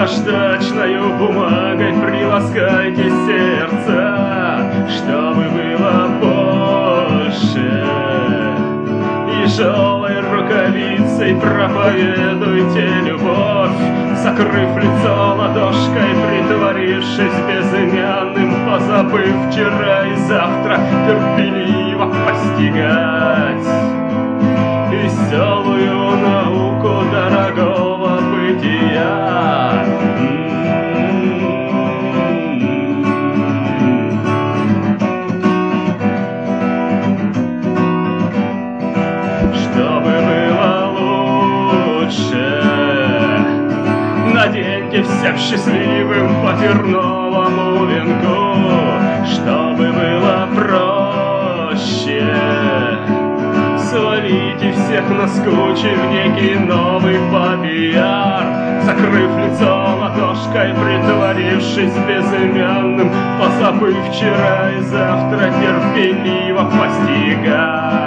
Наждачною бумагой приласкайте сердце, чтобы было больше. И желтой рукавицей проповедуйте любовь, закрыв лицо ладошкой, притворившись безымянным, позабыв вчера и завтра терпеливо постигать веселую науку дорогого бытия. Чтобы было лучше, наденьте всем счастливым по терновому венку. Чтобы было проще, свалите всех наскучив некий новый бабияр, закрыв лицо ладошкой, притворившись безымянным, позабыв вчера и завтра терпеливо постигать